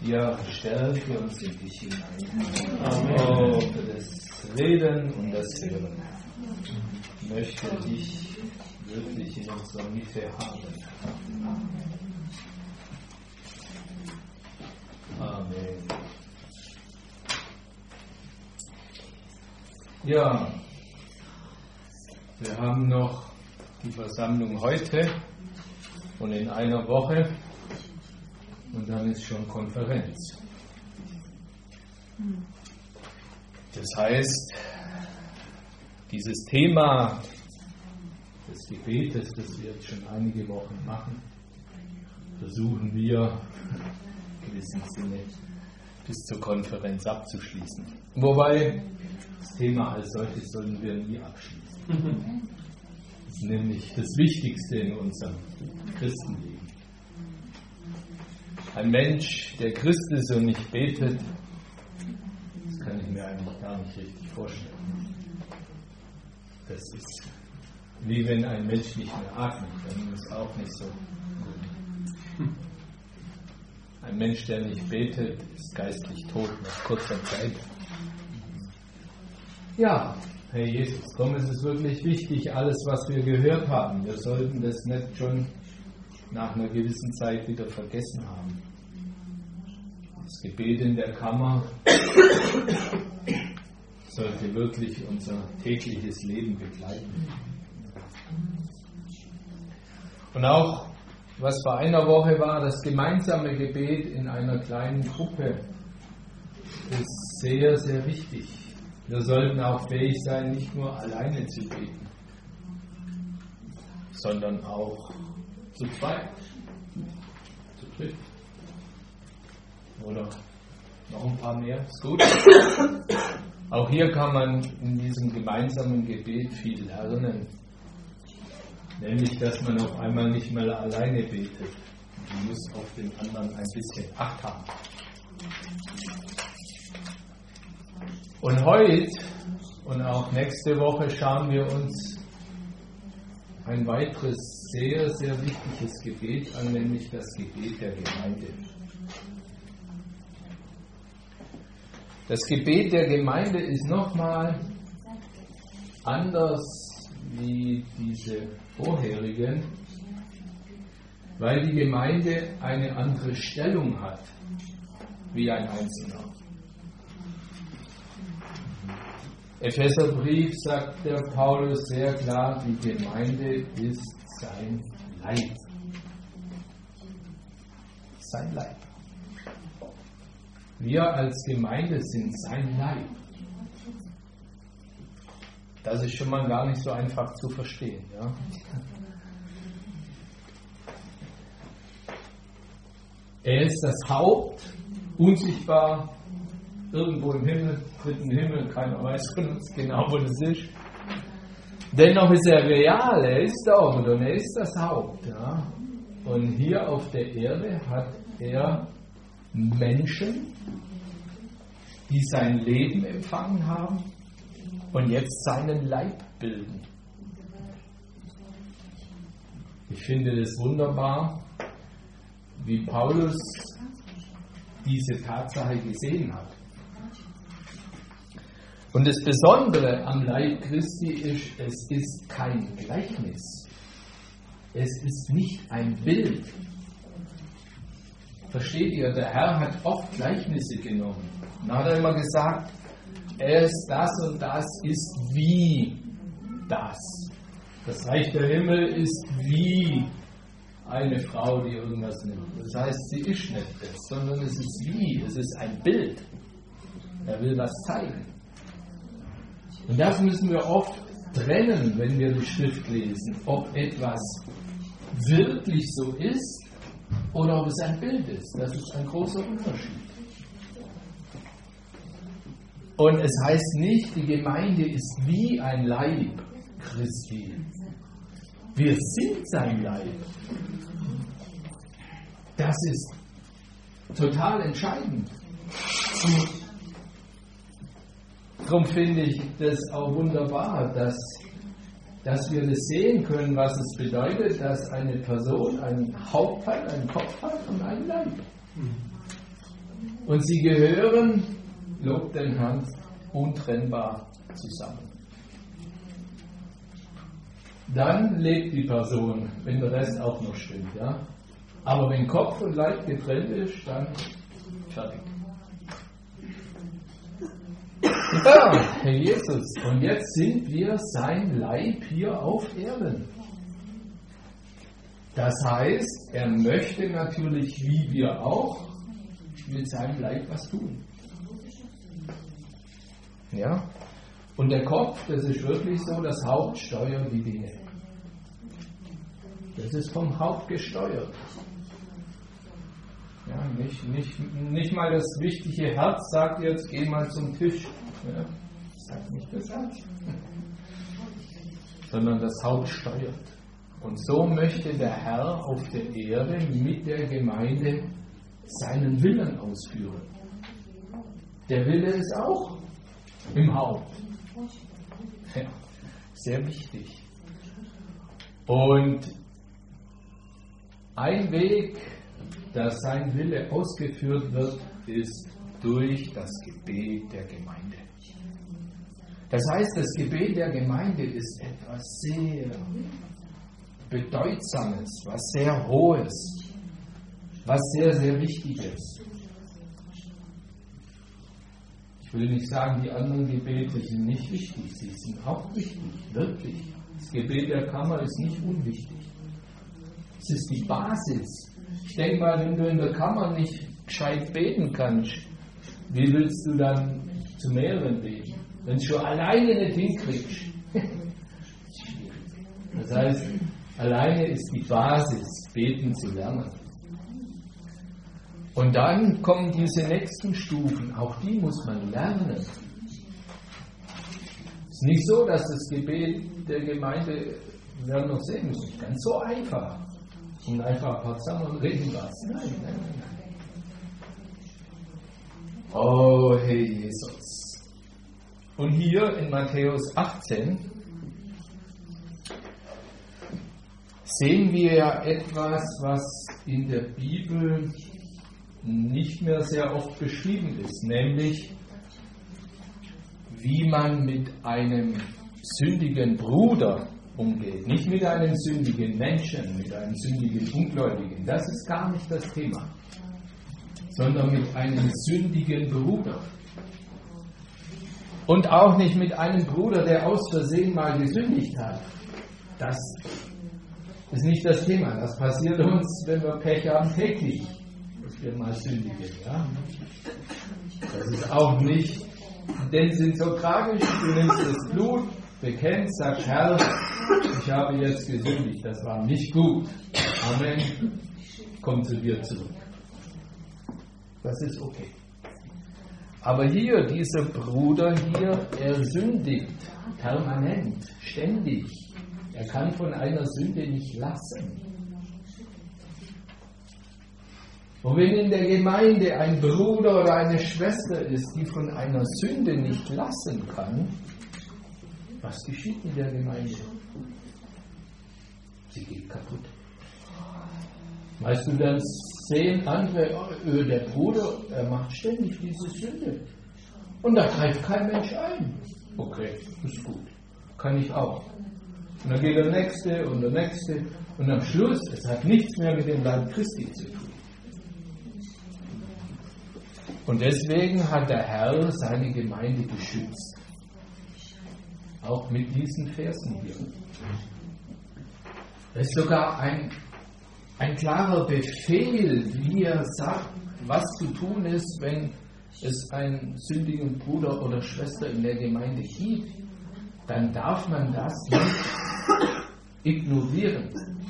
Ja, stärke uns in dich hinein. Oh, für das Reden und das Hören. Ich möchte dich wirklich in unserer Mitte haben. Amen. Ja, wir haben noch die Versammlung heute und in einer Woche und dann ist schon Konferenz. Das heißt, dieses Thema des Gebetes, das wir jetzt schon einige Wochen machen, versuchen wir in gewissem Sinne bis zur Konferenz abzuschließen. Wobei, das Thema als solches sollen wir nie abschließen. Das ist nämlich das Wichtigste in unserem Christenleben. Ein Mensch, der Christ ist und nicht betet, das kann ich mir eigentlich gar nicht richtig vorstellen. Das ist wie wenn ein Mensch nicht mehr atmet, dann ist es auch nicht so gut. Ein Mensch, der nicht betet, ist geistlich tot nach kurzer Zeit. Ja, Herr Jesus, komm, es ist wirklich wichtig, alles, was wir gehört haben. Wir sollten das nicht schon nach einer gewissen Zeit wieder vergessen haben. Das Gebet in der Kammer sollte wirklich unser tägliches Leben begleiten. Und auch, was vor einer Woche war, das gemeinsame Gebet in einer kleinen Gruppe ist sehr, sehr wichtig. Wir sollten auch fähig sein, nicht nur alleine zu beten, sondern auch zu zweit, zu dritt oder noch ein paar mehr. Ist gut. Auch hier kann man in diesem gemeinsamen Gebet viel lernen. Nämlich, dass man auf einmal nicht mehr alleine betet. Man muss auf den anderen ein bisschen Acht haben. Und heute und auch nächste Woche schauen wir uns ein weiteres sehr, sehr wichtiges Gebet an, nämlich das Gebet der Gemeinde. Das Gebet der Gemeinde ist nochmal anders wie diese vorherigen, weil die Gemeinde eine andere Stellung hat wie ein Einzelner. Epheserbrief sagt der Paulus sehr klar, die Gemeinde ist sein Leib. Sein Leib. Wir als Gemeinde sind sein Leib. Das ist schon mal gar nicht so einfach zu verstehen. Ja? Er ist das Haupt, unsichtbar, irgendwo im Himmel, dritten Himmel, keiner weiß von uns genau, wo das ist. Dennoch ist er real, er ist dort und er ist das Haupt. Ja? Und hier auf der Erde hat er Menschen, die sein Leben empfangen haben und jetzt seinen Leib bilden. Ich finde es wunderbar, wie Paulus diese Tatsache gesehen hat. Und das Besondere am Leib Christi ist, es ist kein Gleichnis. Es ist nicht ein Bild. Versteht ihr, der Herr hat oft Gleichnisse genommen. Dann hat er immer gesagt, er ist das und das ist wie das. Das Reich der Himmel ist wie eine Frau, die irgendwas nimmt. Das heißt, sie ist nicht das, sondern es ist wie, es ist ein Bild. Er will was zeigen. Und das müssen wir oft trennen, wenn wir die Schrift lesen, ob etwas wirklich so ist oder ob es ein Bild ist. Das ist ein großer Unterschied. Und es heißt nicht, die Gemeinde ist wie ein Leib Christi. Wir sind sein Leib. Das ist total entscheidend. Darum finde ich das auch wunderbar, dass wir das sehen können, was es bedeutet, dass eine Person einen Haupt hat, einen Kopf hat und einen Leib. Und sie gehören, lob den Herrn, untrennbar zusammen. Dann lebt die Person, wenn der Rest auch noch stimmt. Ja? Aber wenn Kopf und Leib getrennt ist, dann fertig. Ja, Herr Jesus, und jetzt sind wir sein Leib hier auf Erden. Das heißt, er möchte natürlich, wie wir auch, mit seinem Leib was tun. Ja? Und der Kopf, das ist wirklich so, das Haupt steuert die Dinge. Das ist vom Haupt gesteuert. Ja, nicht mal das wichtige Herz sagt jetzt, geh mal zum Tisch. Ja, das sagt nicht das Herz. Sondern das Haupt steuert. Und so möchte der Herr auf der Erde mit der Gemeinde seinen Willen ausführen. Der Wille ist auch im Haupt. Ja, sehr wichtig. Und ein Weg, dass sein Wille ausgeführt wird, ist durch das Gebet der Gemeinde. Das heißt, das Gebet der Gemeinde ist etwas sehr Bedeutsames, was sehr Hohes, was sehr, sehr Wichtiges. Ich will nicht sagen, die anderen Gebete sind nicht wichtig, sie sind auch wichtig, wirklich. Das Gebet der Kammer ist nicht unwichtig. Es ist die Basis. Ich denke mal, wenn du in der Kammer nicht gescheit beten kannst, wie willst du dann zu mehreren beten? Wenn du schon alleine nicht hinkriegst. Das heißt, alleine ist die Basis, beten zu lernen. Und dann kommen diese nächsten Stufen, auch die muss man lernen. Es ist nicht so, dass das Gebet der Gemeinde, wir werden noch sehen, ist nicht ganz so einfach. Und einfach ein paar zusammen und reden was. Nein. Oh, Herr Jesus. Und hier in Matthäus 18 sehen wir ja etwas, was in der Bibel nicht mehr sehr oft beschrieben ist, nämlich wie man mit einem sündigen Bruder umgeht. Nicht mit einem sündigen Menschen, mit einem sündigen Ungläubigen. Das ist gar nicht das Thema. Sondern mit einem sündigen Bruder. Und auch nicht mit einem Bruder, der aus Versehen mal gesündigt hat. Das ist nicht das Thema. Das passiert uns, wenn wir Pech haben, täglich. Dass wir mal sündigen. Ja? Das ist auch nicht, denn sie sind so tragisch. Du nimmst das Blut, bekennst, sagst, Herr, ich habe jetzt gesündigt, das war nicht gut. Amen. Komm zu dir zurück. Das ist okay. Aber hier, dieser Bruder hier, er sündigt permanent, ständig. Er kann von einer Sünde nicht lassen. Und wenn in der Gemeinde ein Bruder oder eine Schwester ist, die von einer Sünde nicht lassen kann, was geschieht in der Gemeinde? Sie geht kaputt. Weißt du, dann sehen andere, der Bruder, er macht ständig diese Sünde. Und da greift kein Mensch ein. Okay, ist gut. Kann ich auch. Und dann geht der Nächste und der Nächste. Und am Schluss, es hat nichts mehr mit dem Leib Christi zu tun. Und deswegen hat der Herr seine Gemeinde geschützt. Auch mit diesen Versen hier. Es ist sogar ein klarer Befehl, wie er sagt, was zu tun ist, wenn es einen sündigen Bruder oder Schwester in der Gemeinde gibt. Dann darf man das nicht ignorieren.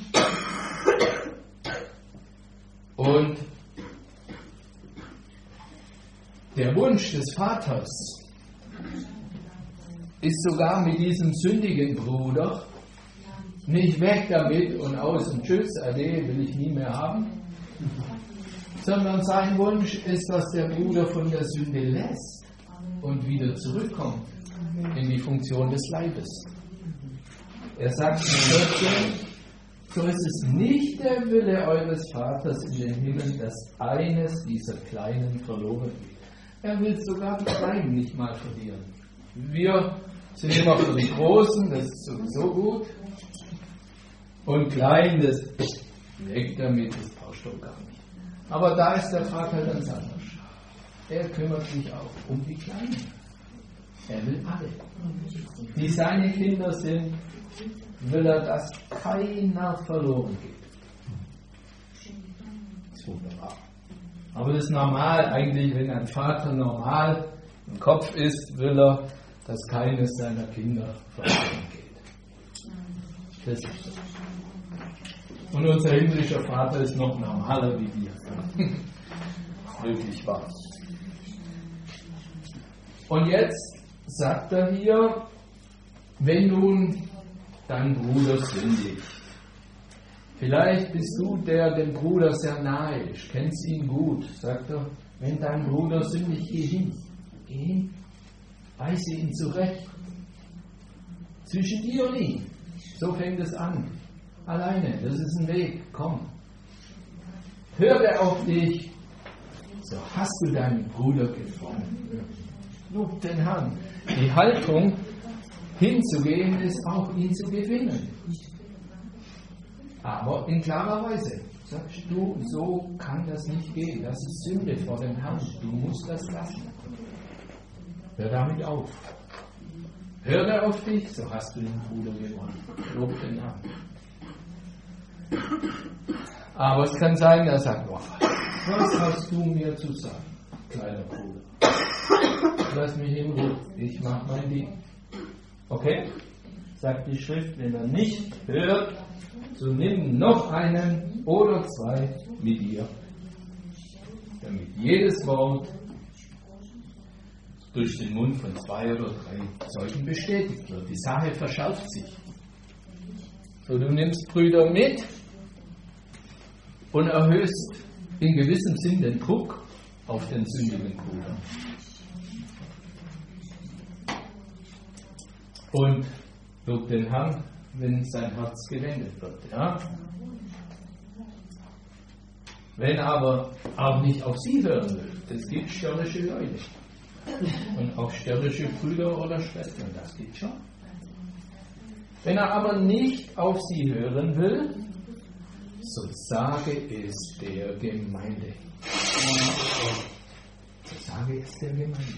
Und der Wunsch des Vaters ist sogar mit diesem sündigen Bruder nicht weg damit und aus und tschüss, ade, will ich nie mehr haben, sondern sein Wunsch ist, dass der Bruder von der Sünde lässt und wieder zurückkommt in die Funktion des Leibes. Er sagt in 14, So ist es nicht der Wille eures Vaters in den Himmeln, dass eines dieser Kleinen verloren geht. Er will sogar die Kleinen nicht mal verlieren. Wir sind immer für die Großen, das ist sowieso gut. Und klein, das weg damit, das brauchst du gar nicht. Aber da ist der Vater ganz anders. Er kümmert sich auch um die Kleinen. Er will alle. Die seine Kinder sind, will er, dass keiner verloren geht. Wunderbar. Aber das ist normal, eigentlich, wenn ein Vater normal im Kopf ist, will er, dass keines seiner Kinder verloren geht. Das ist so. Und unser himmlischer Vater ist noch normaler wie wir. Wirklich wahr. Und jetzt sagt er hier, wenn nun dein Bruder sündigt. Vielleicht bist du, der dem Bruder sehr nahe ist, kennst ihn gut, sagt er, wenn dein Bruder sündigt, geh hin, weise ihn zurecht. Zwischen dir und ihm, so fängt es an. Alleine, das ist ein Weg, komm. Höre auf dich, so hast du deinen Bruder gefunden. Lob den Herrn. Die Haltung, hinzugehen, ist auch ihn zu gewinnen. Aber in klarer Weise. Sagst du, so kann das nicht gehen. Das ist Sünde vor dem Herrn. Du musst das lassen. Hör damit auf. Höre auf dich, so hast du den Bruder gewonnen. Lob den Herrn. Aber es kann sein, er sagt, oh, was hast du mir zu sagen, kleiner Bruder? Lass mich in Ruhe, ich mache mein Ding. Okay? Sagt die Schrift, wenn er nicht hört, so nimm noch einen oder zwei mit dir, damit jedes Wort durch den Mund von 2 oder 3 Zeugen bestätigt wird. Die Sache verschärft sich. So, du nimmst Brüder mit und erhöhst in gewissem Sinn den Druck auf den sündigen Bruder. Und lobt den Herrn, wenn sein Herz gewendet wird. Ja? Wenn aber auch nicht auf sie hören will, es gibt störrische Leute. Und auch störrische Brüder oder Schwestern, das geht schon. Wenn er aber nicht auf sie hören will, so sage es der Gemeinde. So sage es der Gemeinde.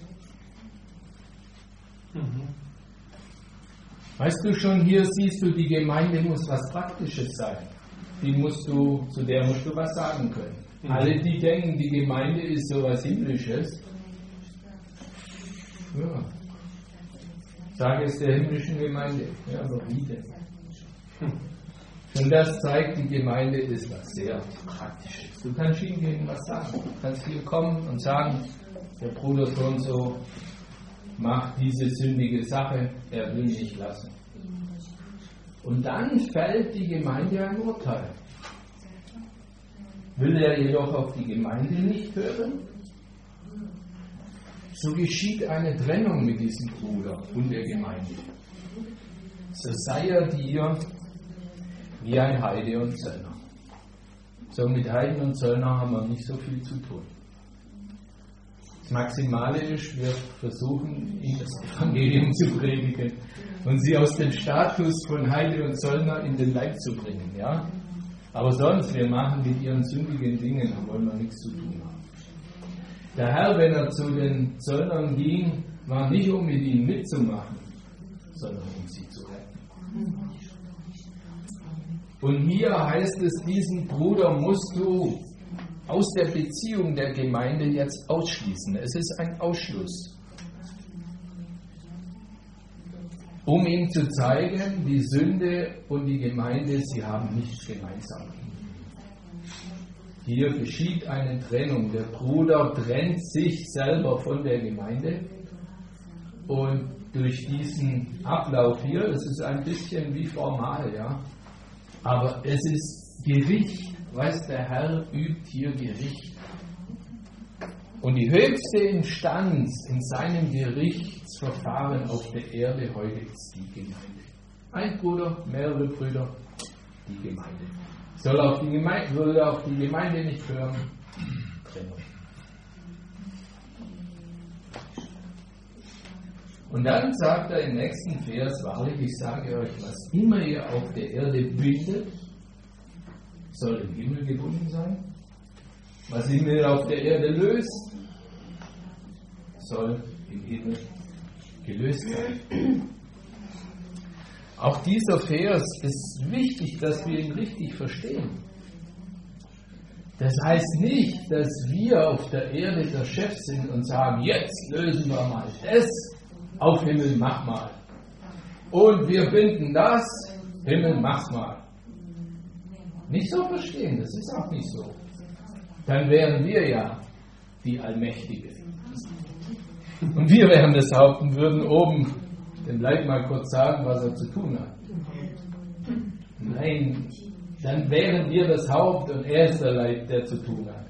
Weißt du schon, hier siehst du, die Gemeinde muss was Praktisches sein. Zu der musst du was sagen können. Alle, die denken, die Gemeinde ist so was Himmlisches, ja. Sage es der himmlischen Gemeinde. Ja, aber wie denn? Und das zeigt, die Gemeinde ist was sehr Praktisches. Du kannst hingehen und was sagen. Du kannst hier kommen und sagen, der Bruder so und so macht diese sündige Sache, er will nicht lassen. Und dann fällt die Gemeinde ein Urteil. Will er jedoch auf die Gemeinde nicht hören, so geschieht eine Trennung mit diesem Bruder und der Gemeinde. So sei er dir wie ein Heide und Zöllner. So mit Heiden und Zöllner haben wir nicht so viel zu tun. Das Maximale ist, wir versuchen, ihnen das Evangelium zu predigen und sie aus dem Status von Heide und Zöllner in den Leib zu bringen. Ja? Aber sonst, wir machen mit ihren sündigen Dingen, da wollen wir nichts zu tun haben. Der Herr, wenn er zu den Zöllnern ging, war nicht, um mit ihnen mitzumachen, sondern um sie zu retten. Und hier heißt es, diesen Bruder musst du aus der Beziehung der Gemeinde jetzt ausschließen. Es ist ein Ausschluss. Um ihm zu zeigen, die Sünde und die Gemeinde, sie haben nichts gemeinsam. Hier geschieht eine Trennung. Der Bruder trennt sich selber von der Gemeinde und durch diesen Ablauf hier, das ist ein bisschen wie formal, ja, aber es ist Gericht. Weiß, der Herr übt hier Gericht. Und die höchste Instanz in seinem Gerichtsverfahren auf der Erde heute ist die Gemeinde. Ein Bruder, mehrere Brüder, die Gemeinde. Würde auf die Gemeinde nicht hören, Trennung. Und dann sagt er im nächsten Vers, wahrlich, ich sage euch, was immer ihr auf der Erde bindet, soll im Himmel gebunden sein. Was immer ihr auf der Erde löst, soll im Himmel gelöst sein. Auch dieser Vers ist wichtig, dass wir ihn richtig verstehen. Das heißt nicht, dass wir auf der Erde der Chef sind und sagen, jetzt lösen wir mal das, auf Himmel mach mal. Und wir binden das, Himmel mach mal. Nicht so verstehen, das ist auch nicht so. Dann wären wir ja die Allmächtige. Und wir wären das Haupt und würden oben dem Leib mal kurz sagen, was er zu tun hat. Nein, dann wären wir das Haupt und er ist der Leib, der zu tun hat.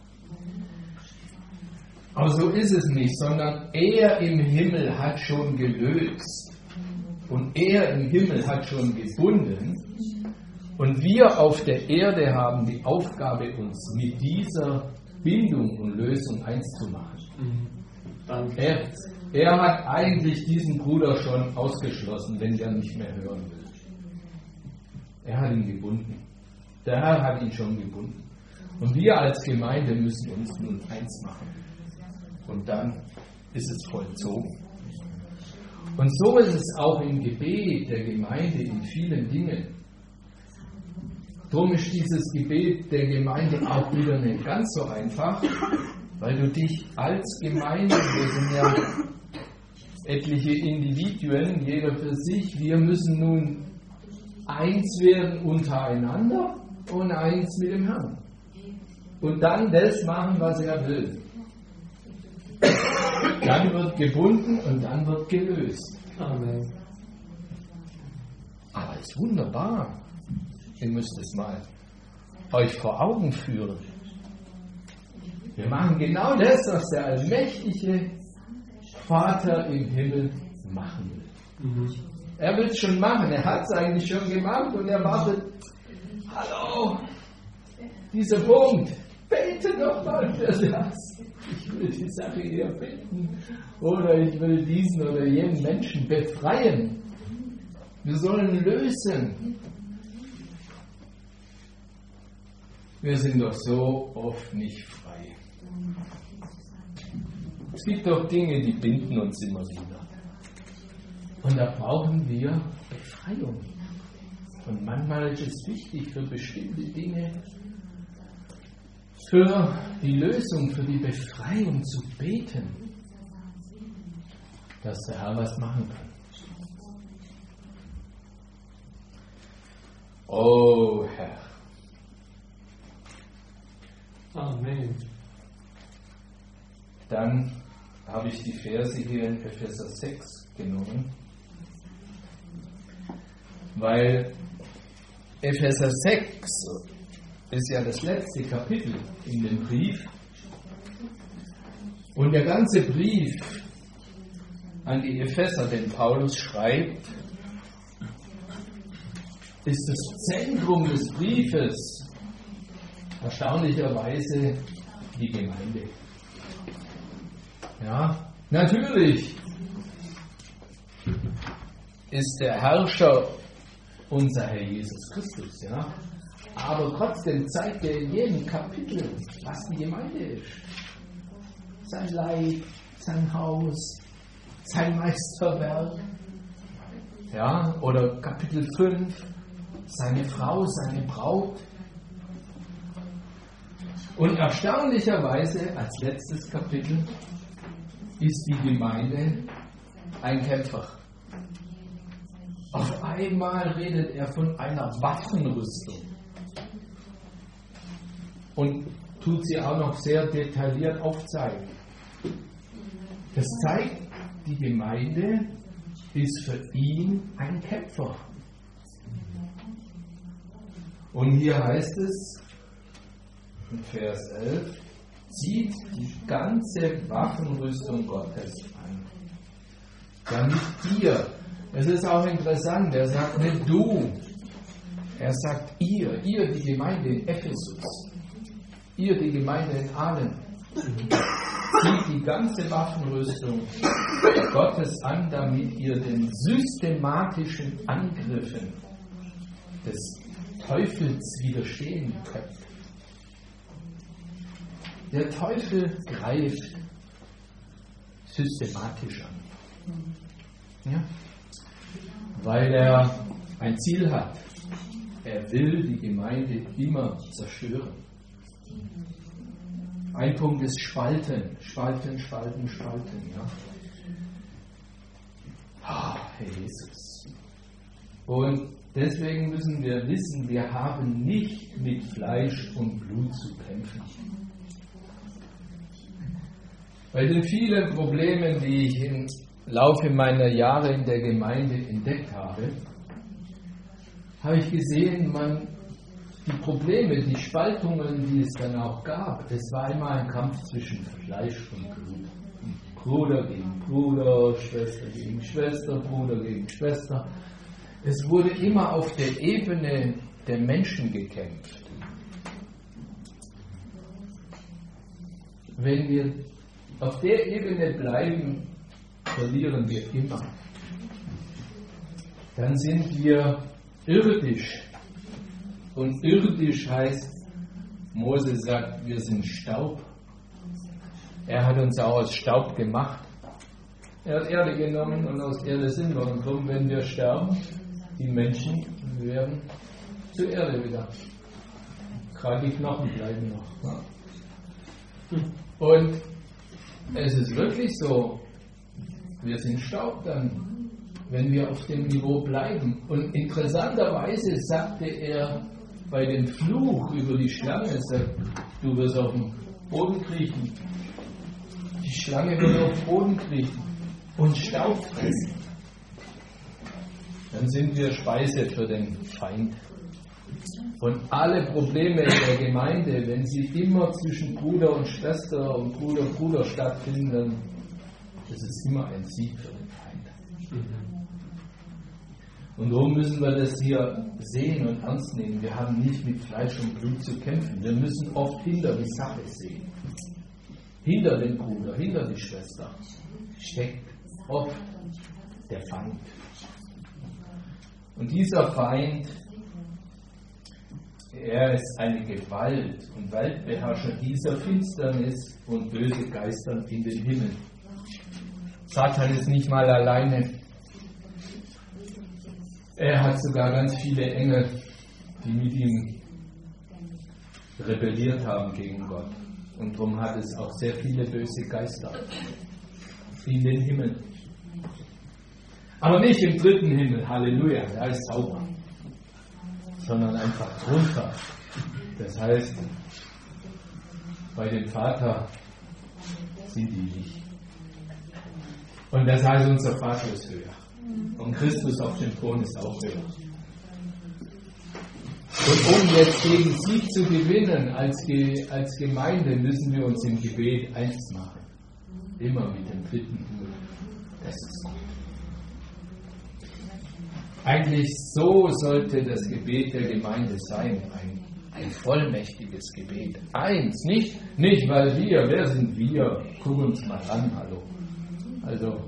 Aber so ist es nicht, sondern er im Himmel hat schon gelöst und er im Himmel hat schon gebunden und wir auf der Erde haben die Aufgabe, uns mit dieser Bindung und Lösung eins zu machen. Er hat eigentlich diesen Bruder schon ausgeschlossen, wenn der nicht mehr hören will. Er hat ihn gebunden. Der Herr hat ihn schon gebunden. Und wir als Gemeinde müssen uns nun eins machen. Und dann ist es vollzogen. Und so ist es auch im Gebet der Gemeinde in vielen Dingen. Darum ist dieses Gebet der Gemeinde auch wieder nicht ganz so einfach, weil du dich als Gemeinde, wir sind ja etliche Individuen, jeder für sich, wir müssen nun eins werden untereinander und eins mit dem Herrn. Und dann das machen, was er will. Dann wird gebunden und dann wird gelöst. Amen. Aber es ist wunderbar. Ihr müsst es mal euch vor Augen führen. Wir machen genau das, was der allmächtige Vater im Himmel machen will. Er will es schon machen. Er hat es eigentlich schon gemacht und er wartet. Hallo, dieser Punkt. Bete doch mal für das. Ich will die Sache hier finden oder ich will diesen oder jenen Menschen befreien. Wir sollen lösen. Wir sind doch so oft nicht frei. Es gibt doch Dinge, die binden uns immer wieder. Und da brauchen wir Befreiung. Und manchmal ist es wichtig für bestimmte Dinge, für die Lösung, für die Befreiung zu beten, dass der Herr was machen kann. Oh Herr. Amen. Dann habe ich die Verse hier in Epheser 6 genommen, weil Epheser 6 ist ja das letzte Kapitel in dem Brief. Und der ganze Brief an die Epheser, den Paulus schreibt, ist das Zentrum des Briefes erstaunlicherweise die Gemeinde. Ja, natürlich ist der Herrscher unser Herr Jesus Christus, ja. Aber trotzdem zeigt er in jedem Kapitel, was die Gemeinde ist. Sein Leib, sein Haus, sein Meisterwerk. Ja, oder Kapitel 5, seine Frau, seine Braut. Und erstaunlicherweise, als letztes Kapitel, ist die Gemeinde ein Kämpfer. Auf einmal redet er von einer Waffenrüstung. Und tut sie auch noch sehr detailliert aufzeigen. Das zeigt, die Gemeinde ist für ihn ein Kämpfer. Und hier heißt es, in Vers 11, zieht die ganze Waffenrüstung Gottes an. Damit ihr, es ist auch interessant, er sagt nicht du, Er sagt, ihr die Gemeinde in Ephesus, ihr die Gemeinde in Aalen, zieht die ganze Waffenrüstung Gottes an, damit ihr den systematischen Angriffen des Teufels widerstehen könnt. Der Teufel greift systematisch an. Ja? Weil er ein Ziel hat. Er will die Gemeinde immer zerstören. Ein Punkt ist Spalten. Ja? Herr Jesus. Und deswegen müssen wir wissen, wir haben nicht mit Fleisch und Blut zu kämpfen. Bei den vielen Problemen, die ich im Laufe meiner Jahre in der Gemeinde entdeckt habe, habe ich gesehen, die Probleme, die Spaltungen, die es dann auch gab, es war immer ein Kampf zwischen Fleisch und Blut. Bruder gegen Bruder, Schwester gegen Schwester, Bruder gegen Schwester. Es wurde immer auf der Ebene der Menschen gekämpft. Wenn wir auf der Ebene bleiben, verlieren wir immer. Dann sind wir irdisch. Und irdisch heißt, Mose sagt, wir sind Staub. Er hat uns auch aus Staub gemacht. Er hat Erde genommen und aus Erde sind wir. Und darum, wenn wir sterben, die Menschen werden zur Erde wieder. Gerade die Knochen bleiben noch. Und es ist wirklich so, wir sind Staub dann, wenn wir auf dem Niveau bleiben. Und interessanterweise sagte er bei dem Fluch über die Schlange, sagt, du wirst auf den Boden kriechen. Die Schlange wird auf den Boden kriechen und Staub fressen. Dann sind wir Speise für den Feind. Und alle Probleme der Gemeinde, wenn sie immer zwischen Bruder und Schwester und Bruder stattfinden, das ist immer ein Sieg für den Feind. Und darum müssen wir das hier sehen und ernst nehmen. Wir haben nicht mit Fleisch und Blut zu kämpfen. Wir müssen oft hinter die Sache sehen. Hinter den Bruder, hinter die Schwester steckt oft der Feind. Und dieser Feind, er ist eine Gewalt und Weltbeherrscher dieser Finsternis und böse Geister in den Himmel. Satan ist nicht mal alleine. Er hat sogar ganz viele Engel, die mit ihm rebelliert haben gegen Gott. Und darum hat es auch sehr viele böse Geister in den Himmel. Aber nicht im dritten Himmel, Halleluja, da ist sauber. Sondern einfach drunter. Das heißt, bei dem Vater sind die nicht. Und das heißt, unser Vater ist höher. Und Christus auf dem Thron ist auch höher. Und um jetzt gegen sie zu gewinnen als Gemeinde, müssen wir uns im Gebet eins machen. Immer mit dem dritten Himmel. Das ist gut. Eigentlich so sollte das Gebet der Gemeinde sein. Ein vollmächtiges Gebet. Eins, nicht weil wer sind wir? Guck uns mal an, hallo. Also,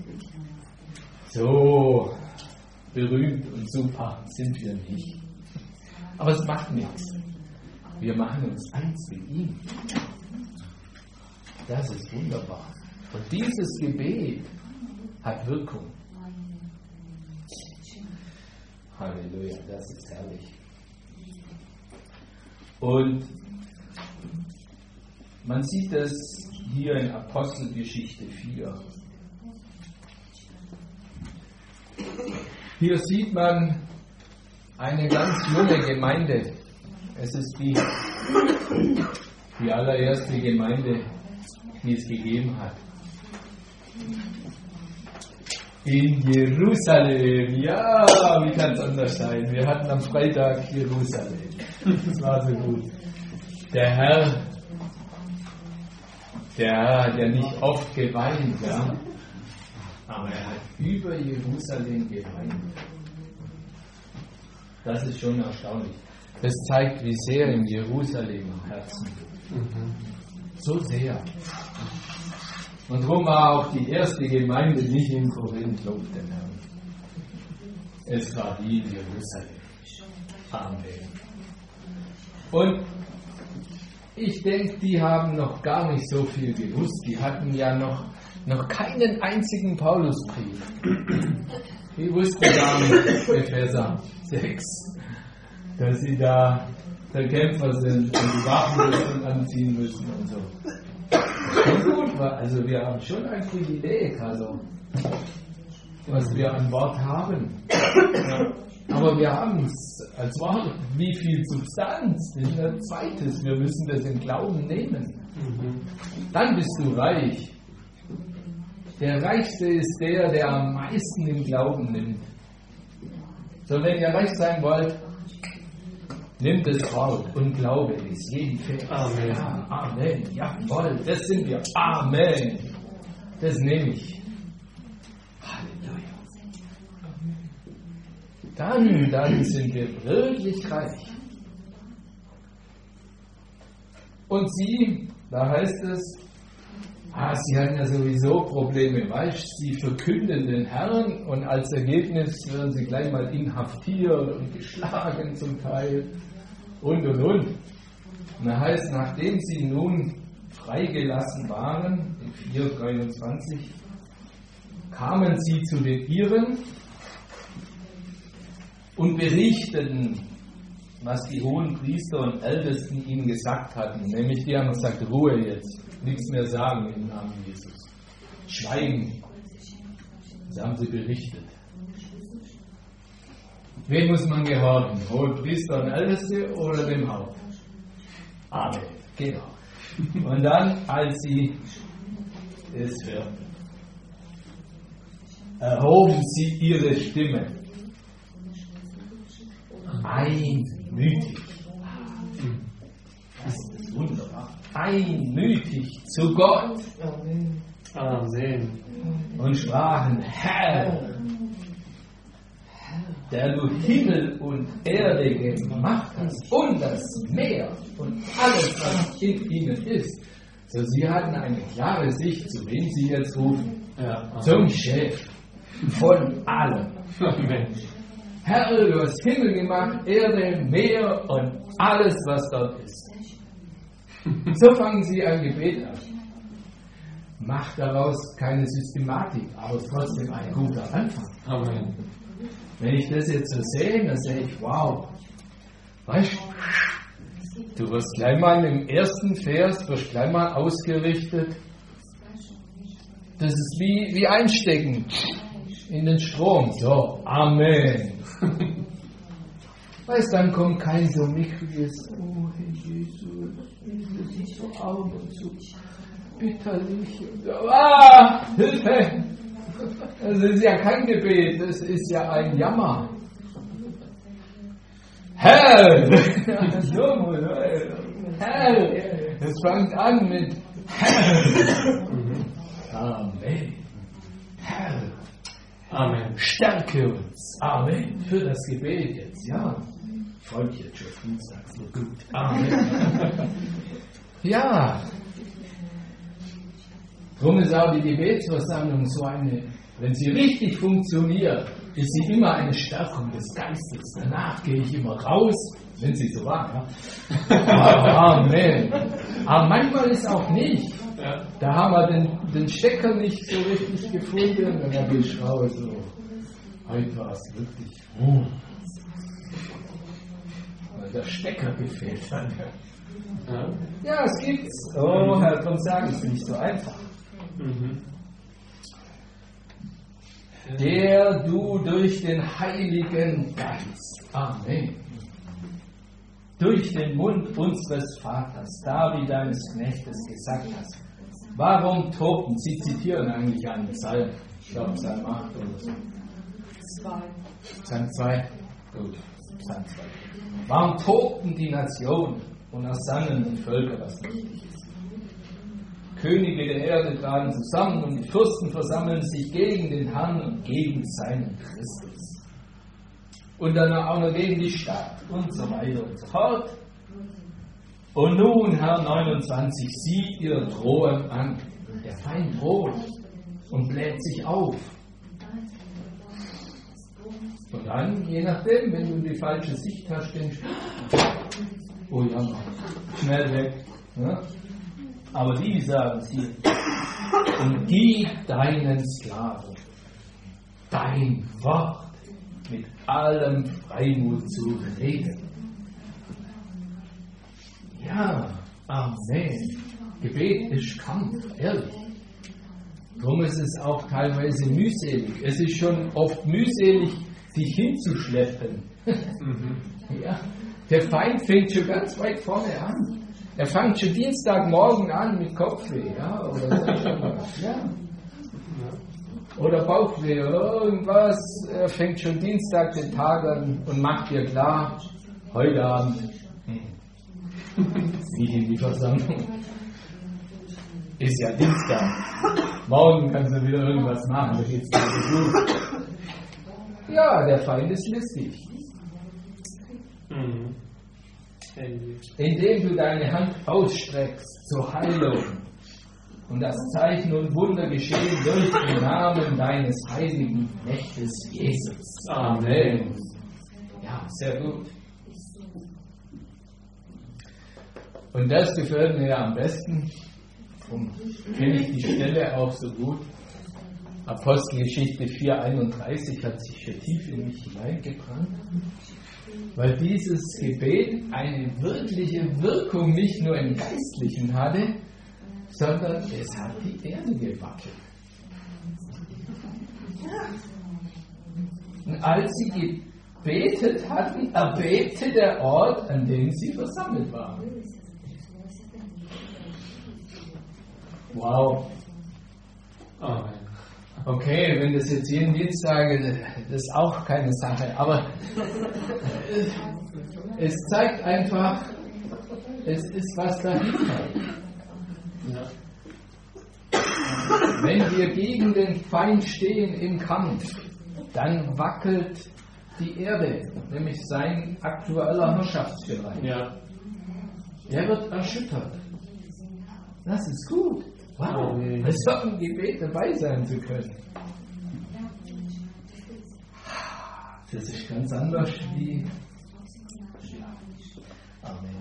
so berühmt und super sind wir nicht. Aber es macht nichts. Wir machen uns eins mit ihm. Das ist wunderbar. Und dieses Gebet hat Wirkung. Halleluja, das ist herrlich. Und man sieht das hier in Apostelgeschichte 4. Hier sieht man eine ganz junge Gemeinde. Es ist die allererste Gemeinde, die es gegeben hat. In Jerusalem. Ja, wie kann es anders sein? Wir hatten am Freitag Jerusalem. Das war so gut. Der Herr hat ja nicht oft geweint, ja. Aber er hat über Jerusalem geweint. Das ist schon erstaunlich. Das zeigt, wie sehr in Jerusalem am Herzen. So sehr. Und darum war auch die erste Gemeinde nicht in Korinth, lob den Herrn. Es war die in Jerusalem. Amen. Und ich denke, die haben noch gar nicht so viel gewusst. Die hatten ja noch keinen einzigen Paulusbrief. Die wussten gar nicht, Epheser 6, dass sie da der Kämpfer sind und die Waffen anziehen müssen und so. Das ist schon gut, also wir haben schon ein Privileg, also, was wir an Wort haben. Ja. Aber wir haben es als Wort, wie viel Substanz, das ist ein zweites, wir müssen das im Glauben nehmen. Dann bist du reich. Der Reichste ist der am meisten im Glauben nimmt. So, wenn ihr reich sein wollt, nimmt es Wort und glaube es, jeden Vers. Amen. Ja, Amen. Jawohl, das sind wir. Amen. Das nehme ich. Halleluja. Dann sind wir wirklich reich. Und sie, da heißt es, sie haben ja sowieso Probleme, weißt, sie verkünden den Herrn und als Ergebnis werden sie gleich mal inhaftiert und geschlagen zum Teil und. Und da heißt, nachdem sie nun freigelassen waren, in 4,23, kamen sie zu den Iren und berichteten, was die hohen Priester und Ältesten ihnen gesagt hatten. Nämlich die haben gesagt, Ruhe jetzt, nichts mehr sagen im Namen Jesus. Schweigen. Das haben sie berichtet. Wem muss man gehorchen? Hohe Priester und Älteste oder dem Haupt? Amen. Genau. Und dann, als sie es hörten, erhoben sie ihre Stimme. Einmütig. Das ist wunderbar. Einmütig zu Gott. Amen. Und sprachen, Herr, der du Himmel und Erde gemacht hast und das Meer und alles, was in ihnen ist. So, sie hatten eine klare Sicht, zu wem sie jetzt rufen. Ja, zum Chef von allem. Amen. Herr, du hast Himmel gemacht, Erde, Meer und alles, was dort ist. So fangen sie ein Gebet an. Macht daraus keine Systematik, aber trotzdem ein guter Anfang. Amen. Wenn ich das jetzt so sehe, dann sehe ich, wow, weißt du, wirst gleich mal im ersten Vers, wirst gleich mal ausgerichtet. Das ist wie einstecken in den Strom. So, Amen. Weißt, dann kommt kein so mickriges, oh Herr Jesus, das ist so arm und so bitterlich. Hilfe! Das ist ja kein Gebet, das ist ja ein Jammer. Herr! Herr! Es fängt an mit Herr. Amen. Herr. Amen. Stärke uns. Amen. Für das Gebet jetzt, ja. Ich freue mich jetzt schon, du sagst nur gut. Amen. Ja. Darum ist auch die Gebetsversammlung so eine, wenn sie richtig funktioniert, ist sie immer eine Stärkung des Geistes. Danach gehe ich immer raus, wenn sie so war. Ja. Amen. Aber manchmal ist auch nicht. Ja. Da haben wir den Stecker nicht so richtig gefunden und dann gehe ich raus. So. Heute war es wirklich. Weil der Stecker gefehlt hat. Ja, es gibt's. Oh, Herr, komm, sag es nicht so einfach. Der du durch den Heiligen Geist, Amen, durch den Mund unseres Vaters, David deines Knechtes, gesagt hast. Warum tobten? Sie zitieren eigentlich einen Psalm. Ich glaube, Psalm 8 oder so. 2. Psalm 2? Gut, Psalm 2. Warum tobten die Nationen und ersannen die Völker, was richtig ist? Könige der Erde tragen zusammen und die Fürsten versammeln sich gegen den Herrn und gegen seinen Christus. und dann auch noch gegen die Stadt und so weiter und so fort. Und nun, Herr 29, sieht ihr Drohen an. Der Feind droht und bläht sich auf. Und dann, je nachdem, wenn du die falsche Sicht hast, denkst du, oh ja, schnell weg. Ja? Aber die sagen es hier, und gib deinen Sklaven dein Wort mit allem Freimut zu reden. Ja, Amen. Gebet ist Kampf, ehrlich. Darum ist es auch teilweise mühselig. Es ist schon oft mühselig, sich hinzuschleppen. Ja, der Feind fängt schon ganz weit vorne an. Er fängt schon Dienstagmorgen an mit Kopfweh, ja, oder so. Ja. Oder Bauchweh oder irgendwas. Er fängt schon Dienstag den Tag an und macht dir klar, heute Abend nicht in die Versammlung. Ist ja Dienstag. Morgen kannst du wieder irgendwas machen, da geht's dir gut. Ja, der Feind ist listig. Indem du deine Hand ausstreckst zur Heilung und das Zeichen und Wunder geschehen durch den Namen deines heiligen Knechtes Jesus. Amen. Ja, sehr gut. Und das gefällt mir ja am besten. Darum kenne ich die Stelle auch so gut. Apostelgeschichte 4,31 hat sich schon tief in mich hineingebrannt, weil dieses Gebet eine wirkliche Wirkung nicht nur im Geistlichen hatte, sondern es hat die Erde gewackelt. Und als sie gebetet hatten, erbebte der Ort, an dem sie versammelt waren. Wow. Amen. Okay, wenn das jetzt jeden Dienst sage, das ist auch keine Sache, aber es zeigt einfach, es ist was dahinter. Ja. Wenn wir gegen den Feind stehen im Kampf, dann wackelt die Erde, nämlich sein aktueller Herrschaftsbereich. Ja. Der wird erschüttert. Das ist gut. Wow, es hat ein Gebet dabei sein zu können. Das ist ganz anders wie. Amen.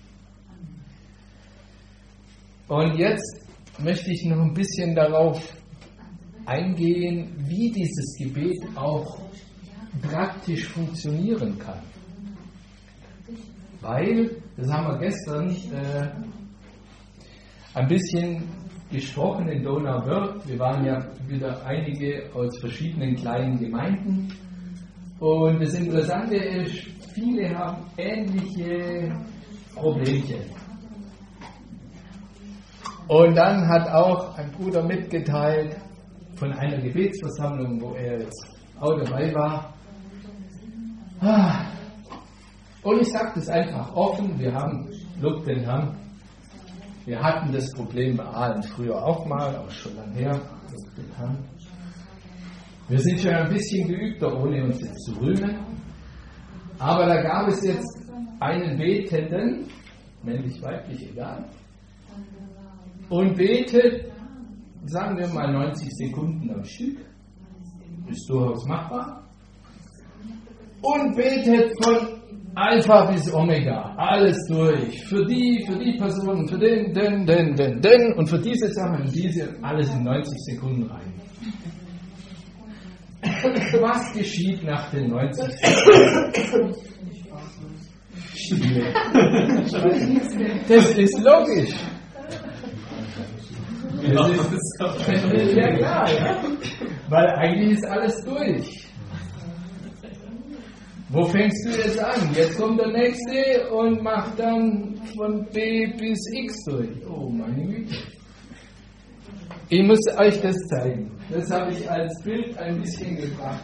Und jetzt möchte ich noch ein bisschen darauf eingehen, wie dieses Gebet auch praktisch funktionieren kann. Weil, das haben wir gestern ein bisschen gesprochen in Donauwörth. Wir waren ja wieder einige aus verschiedenen kleinen Gemeinden. Und das Interessante ist, viele haben ähnliche Problemchen. Und dann hat auch ein Bruder mitgeteilt von einer Gebetsversammlung, wo er jetzt auch dabei war. Und ich sage das einfach offen, wir haben, lobt den Herrn, wir hatten das Problem bei Aalen früher auch mal, aber schon lange her, lobt den Herrn. Wir sind schon ein bisschen geübter, ohne uns jetzt zu rühmen. Aber da gab es jetzt einen Betenden, männlich, weiblich, egal, und betet, sagen wir mal 90 Sekunden am Stück, ist durchaus machbar, und betet von Alpha bis Omega, alles durch, für die Personen, für den und für diese Sachen und diese, alles in 90 Sekunden rein. Was geschieht nach den 90 Sekunden? Stille. Das ist logisch. Ja klar, ja. Weil eigentlich ist alles durch. Wo fängst du jetzt an? Jetzt kommt der Nächste und macht dann von B bis X durch. Oh meine Güte. Ich muss euch das zeigen. Das habe ich als Bild ein bisschen gebracht.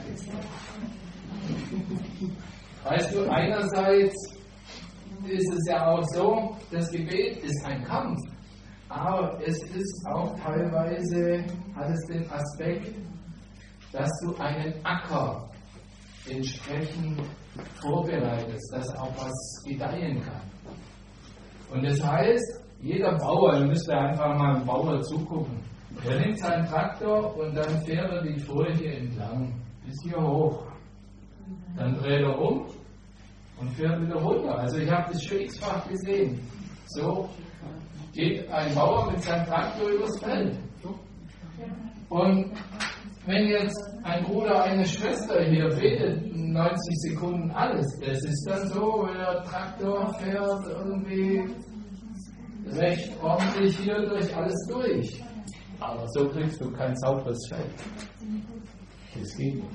Weißt du, einerseits ist es ja auch so, das Gebet ist ein Kampf. Aber es ist auch teilweise, hat es den Aspekt, dass du einen Acker entsprechend vorbereitest, dass auch was gedeihen kann. Und das heißt, jeder Bauer, ihr müsst ja einfach mal einem Bauer zugucken, der nimmt seinen Traktor und dann fährt er die Furche entlang, bis hier hoch. Dann dreht er um und fährt wieder runter. Also ich habe das schon x-fach gesehen. So geht ein Bauer mit seinem Traktor übers Feld. Und wenn jetzt ein Bruder, eine Schwester hier betet, 90 Sekunden alles, das ist dann so, wenn der Traktor fährt irgendwie recht ordentlich hier durch alles durch. Aber so kriegst du kein sauberes Feld. Das geht nicht.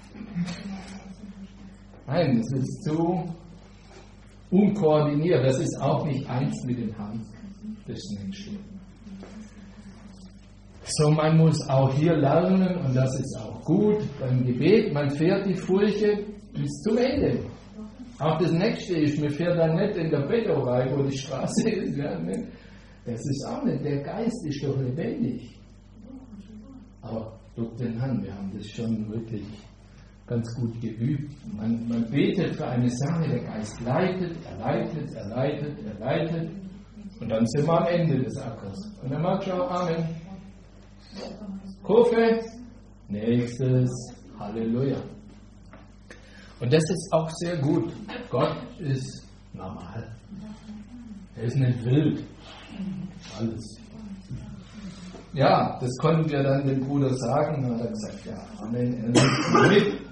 Nein, das ist zu unkoordiniert. Das ist auch nicht eins mit dem Herrn des Menschen. So, man muss auch hier lernen, und das ist auch gut, beim Gebet, man fährt die Furche bis zum Ende. Auch das Nächste ist, man fährt dann nicht in der Beton rein, wo die Straße ist. Ja, ne? Das ist auch nicht, der Geist ist doch lebendig. Aber durch den Herrn, wir haben das schon wirklich ganz gut geübt. Man betet für eine Sache, der Geist leitet, er leitet, er leitet, er leitet. Und dann sind wir am Ende des Ackers. Und dann macht schon Amen. Kurve, nächstes, Halleluja. Und das ist auch sehr gut. Gott ist normal. Er ist nicht wild. Alles. Ja, das konnten wir dann dem Bruder sagen. Und er hat gesagt, ja, Amen, er nimmt mit.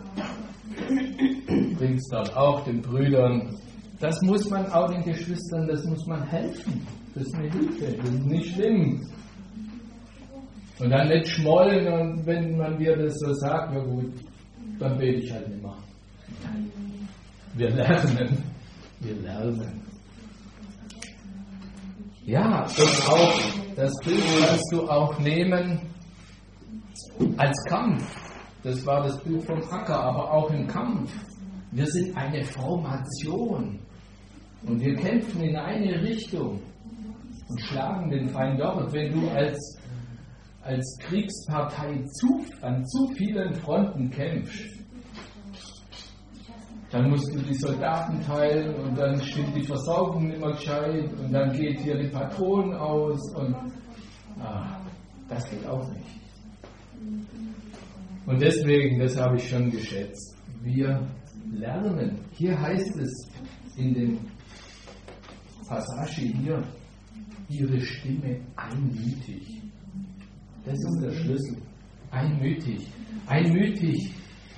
Bringt es dann auch den Brüdern. Das muss man auch den Geschwistern, das muss man helfen. Das ist eine Hilfe, das ist nicht schlimm. Und dann nicht schmollen, und wenn man dir das so sagt, na gut, dann bete ich halt nicht mehr. Wir lernen. Wir lernen. Ja, und auch das Bild kannst du auch nehmen als Kampf. Das war das Bild vom Acker, aber auch im Kampf. Wir sind eine Formation. Und wir kämpfen in eine Richtung und schlagen den Feind dort. Wenn du als Kriegspartei an zu vielen Fronten kämpfst, dann musst du die Soldaten teilen und dann stimmt die Versorgung nicht mehr gescheit und dann geht hier die Patronen aus und das geht auch nicht. Und deswegen, das habe ich schon geschätzt, wir lernen. Hier heißt es in dem Passage hier, ihre Stimme einmütig. Das ist der Schlüssel. Einmütig. Einmütig.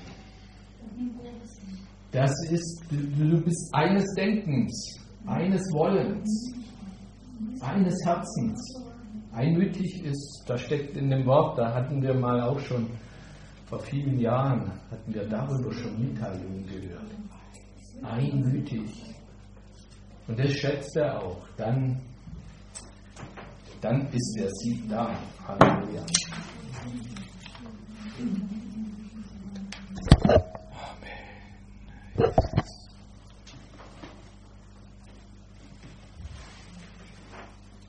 Das ist, du bist eines Denkens, eines Wollens, eines Herzens. Einmütig ist, da steckt in dem Wort, da hatten wir mal auch schon vor vielen Jahren, hatten wir darüber schon Mitteilungen gehört. Einmütig. Und das schätzt er auch. Dann ist der Sieg da. Halleluja.